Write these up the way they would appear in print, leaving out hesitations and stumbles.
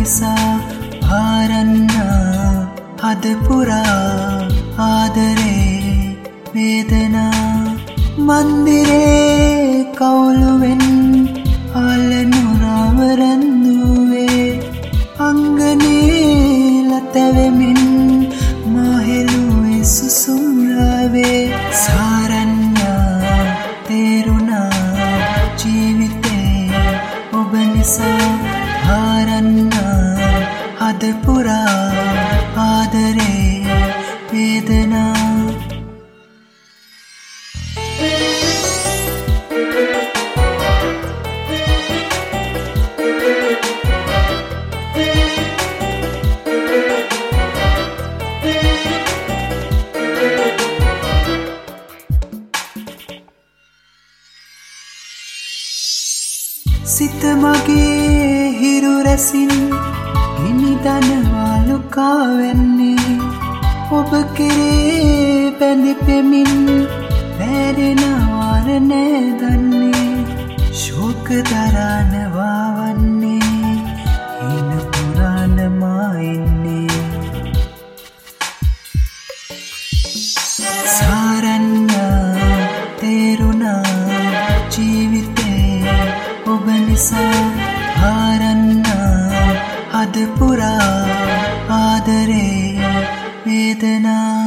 නිසා භාරන්නා හද පුරා ආදරේ වේදනා මන්දිරේ කවුළුවෙන් ආලනුරවරන්දුවේ අංගනේ ලතවෙමින් මාහෙළුවේ සුසුම්රාවේ සාරන්‍යා තේරුණා ජීවිතේ ඔබ නිසා භාරන්නා හද පුරා ආදරේ වේදනා සිත මගේ හිරු රැසින් ගිනිදනවා ලුකා වෙන්නේ ඔබ කෙරේ බැඳි පෙමින් වැරෙනවාර නෑ දන්නේ ශෝක දරානවා වන්නේ හින පුරාණමා ඉන්නේ සාරන්‍යා තේරුණා ජීවිතේ ඔබ නිසා භාරන්නා හද පුරා ආදරේ වේදනා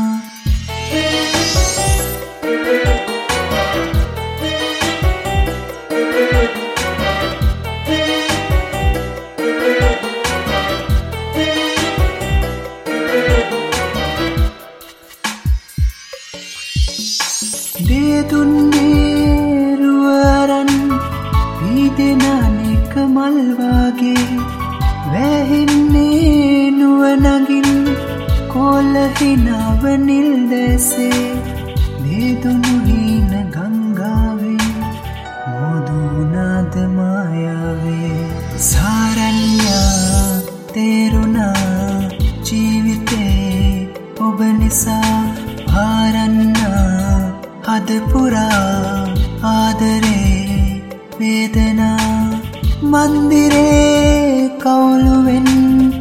දේදුන්නේ රුවරන් වීදෙනානෙක මල්වාගේ වැහෙන්නේ නුවනගින් කොලහිනාව නිල් දැසේ දේදුනු හීන ගංගාවේ මොදුනාද මායාවේ සාරන්‍යා තේරුණා ජීවිතේ ඔබ නිසා භාරන්නා හද පුරා ආදරේ වේදනා මන්දිරේ කවුළුවෙන්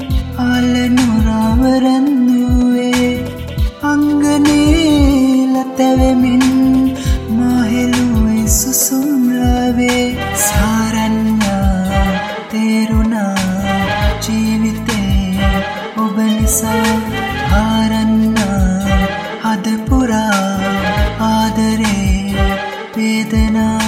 ආලනුරවරන්දුවේ අංගනේ ලතවෙමින් මාහෙළුවේ සුසුම්රාවේ සාරන්‍යා තේරුණා ජීවිතේ ඔබ නිසා භාරන්නා හද පුරා ආදරේ වේදනා